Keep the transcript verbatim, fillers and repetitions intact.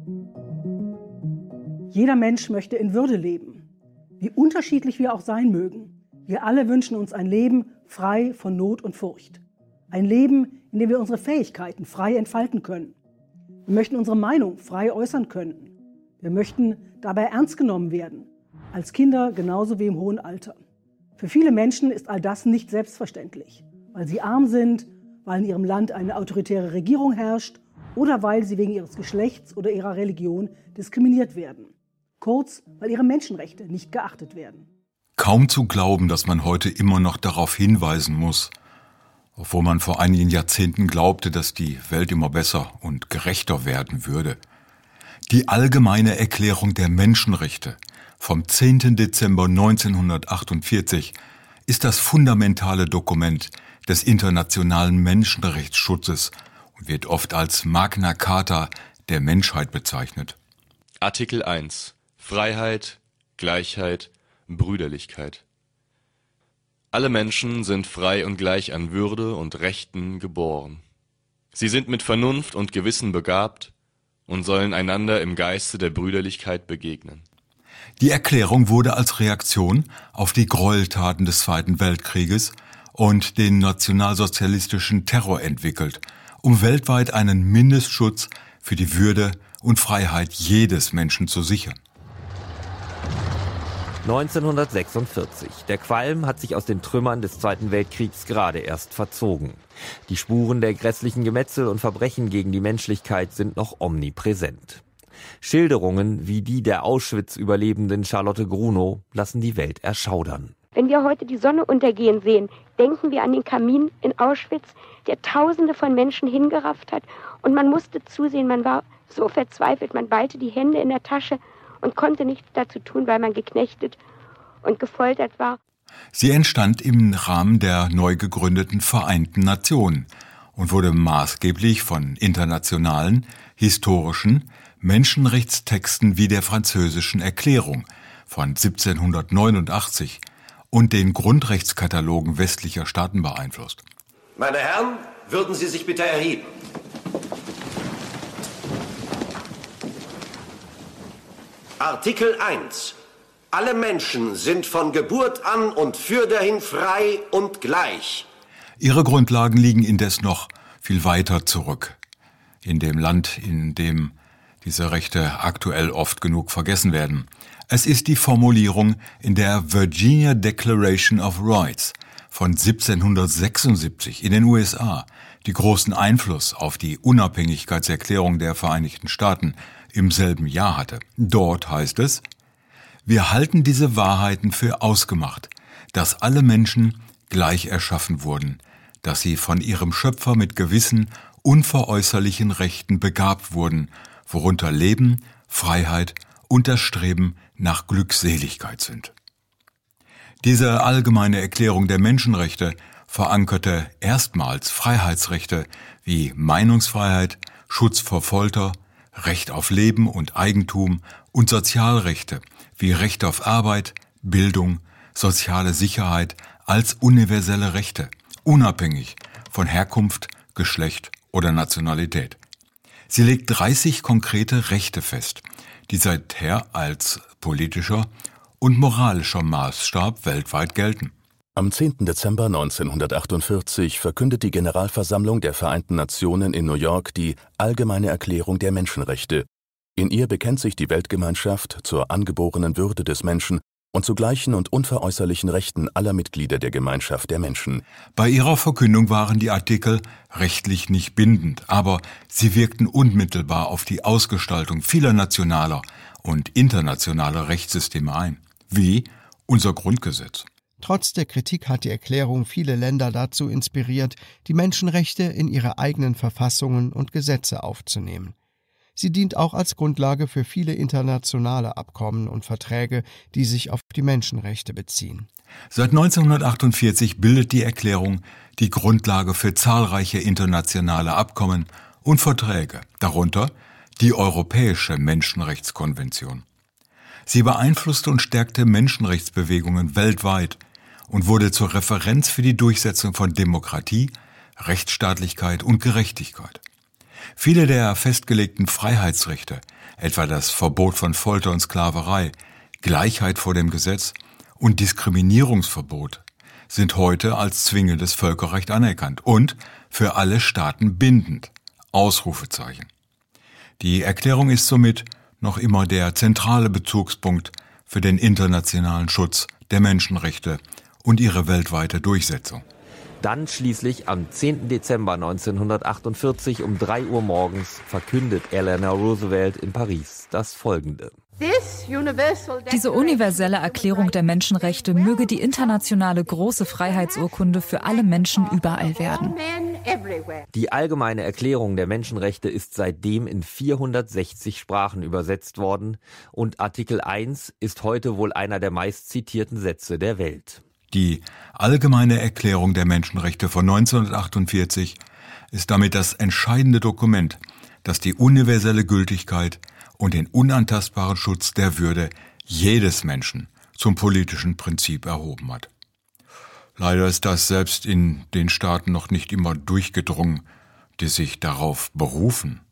Jeder Mensch möchte in Würde leben, wie unterschiedlich wir auch sein mögen. Wir alle wünschen uns ein Leben frei von Not und Furcht. Ein Leben, in dem wir unsere Fähigkeiten frei entfalten können. Wir möchten unsere Meinung frei äußern können. Wir möchten dabei ernst genommen werden, als Kinder genauso wie im hohen Alter. Für viele Menschen ist all das nicht selbstverständlich, weil sie arm sind, weil in ihrem Land eine autoritäre Regierung herrscht oder weil sie wegen ihres Geschlechts oder ihrer Religion diskriminiert werden. Kurz, weil ihre Menschenrechte nicht geachtet werden. Kaum zu glauben, dass man heute immer noch darauf hinweisen muss, obwohl man vor einigen Jahrzehnten glaubte, dass die Welt immer besser und gerechter werden würde. Die Allgemeine Erklärung der Menschenrechte vom zehnten Dezember neunzehnhundertachtundvierzig ist das fundamentale Dokument des internationalen Menschenrechtsschutzes und wird oft als Magna Carta der Menschheit bezeichnet. Artikel eins. Freiheit, Gleichheit, Brüderlichkeit. Alle Menschen sind frei und gleich an Würde und Rechten geboren. Sie sind mit Vernunft und Gewissen begabt und sollen einander im Geiste der Brüderlichkeit begegnen. Die Erklärung wurde als Reaktion auf die Gräueltaten des Zweiten Weltkrieges und den nationalsozialistischen Terror entwickelt, um weltweit einen Mindestschutz für die Würde und Freiheit jedes Menschen zu sichern. neunzehnhundertsechsundvierzig. Der Qualm hat sich aus den Trümmern des Zweiten Weltkriegs gerade erst verzogen. Die Spuren der grässlichen Gemetzel und Verbrechen gegen die Menschlichkeit sind noch omnipräsent. Schilderungen wie die der Auschwitz-Überlebenden Charlotte Grunow lassen die Welt erschaudern. Wenn wir heute die Sonne untergehen sehen, denken wir an den Kamin in Auschwitz, der Tausende von Menschen hingerafft hat. Und man musste zusehen, man war so verzweifelt, man ballte die Hände in der Tasche und konnte nichts dazu tun, weil man geknechtet und gefoltert war. Sie entstand im Rahmen der neu gegründeten Vereinten Nationen und wurde maßgeblich von internationalen, historischen Menschenrechtstexten wie der Französischen Erklärung von siebzehnhundertneunundachtzig und den Grundrechtskatalogen westlicher Staaten beeinflusst. Meine Herren, würden Sie sich bitte erheben. Artikel eins. Alle Menschen sind von Geburt an und fürderhin frei und gleich. Ihre Grundlagen liegen indes noch viel weiter zurück. In dem Land, in dem diese Rechte aktuell oft genug vergessen werden. Es ist die Formulierung in der Virginia Declaration of Rights von siebzehnhundertsechsundsiebzig in den U S A, die großen Einfluss auf die Unabhängigkeitserklärung der Vereinigten Staaten im selben Jahr hatte. Dort heißt es: Wir halten diese Wahrheiten für ausgemacht, dass alle Menschen gleich erschaffen wurden, dass sie von ihrem Schöpfer mit gewissen unveräußerlichen Rechten begabt wurden, worunter Leben, Freiheit und das Streben nach Glückseligkeit sind. Diese allgemeine Erklärung der Menschenrechte verankerte erstmals Freiheitsrechte wie Meinungsfreiheit, Schutz vor Folter, Recht auf Leben und Eigentum und Sozialrechte wie Recht auf Arbeit, Bildung, soziale Sicherheit als universelle Rechte, unabhängig von Herkunft, Geschlecht oder Nationalität. Sie legt dreißig konkrete Rechte fest, die seither als politischer und moralischer Maßstab weltweit gelten. Am zehnten Dezember neunzehnhundertachtundvierzig verkündet die Generalversammlung der Vereinten Nationen in New York die Allgemeine Erklärung der Menschenrechte. In ihr bekennt sich die Weltgemeinschaft zur angeborenen Würde des Menschen und zu gleichen und unveräußerlichen Rechten aller Mitglieder der Gemeinschaft der Menschen. Bei ihrer Verkündung waren die Artikel rechtlich nicht bindend, aber sie wirkten unmittelbar auf die Ausgestaltung vieler nationaler und internationaler Rechtssysteme ein, wie unser Grundgesetz. Trotz der Kritik hat die Erklärung viele Länder dazu inspiriert, die Menschenrechte in ihre eigenen Verfassungen und Gesetze aufzunehmen. Sie dient auch als Grundlage für viele internationale Abkommen und Verträge, die sich auf die Menschenrechte beziehen. Seit neunzehnhundertachtundvierzig bildet die Erklärung die Grundlage für zahlreiche internationale Abkommen und Verträge, darunter die Europäische Menschenrechtskonvention. Sie beeinflusste und stärkte Menschenrechtsbewegungen weltweit und wurde zur Referenz für die Durchsetzung von Demokratie, Rechtsstaatlichkeit und Gerechtigkeit. Viele der festgelegten Freiheitsrechte, etwa das Verbot von Folter und Sklaverei, Gleichheit vor dem Gesetz und Diskriminierungsverbot, sind heute als zwingendes Völkerrecht anerkannt und für alle Staaten bindend. Ausrufezeichen. Die Erklärung ist somit noch immer der zentrale Bezugspunkt für den internationalen Schutz der Menschenrechte und ihre weltweite Durchsetzung. Dann schließlich am zehnten Dezember neunzehnhundertachtundvierzig um drei Uhr morgens verkündet Eleanor Roosevelt in Paris das Folgende. Diese universelle Erklärung der Menschenrechte möge die internationale große Freiheitsurkunde für alle Menschen überall werden. Die Allgemeine Erklärung der Menschenrechte ist seitdem in vierhundertsechzig Sprachen übersetzt worden und Artikel eins ist heute wohl einer der meistzitierten Sätze der Welt. Die Allgemeine Erklärung der Menschenrechte von neunzehnhundertachtundvierzig ist damit das entscheidende Dokument, das die universelle Gültigkeit und den unantastbaren Schutz der Würde jedes Menschen zum politischen Prinzip erhoben hat. Leider ist das selbst in den Staaten noch nicht immer durchgedrungen, die sich darauf berufen.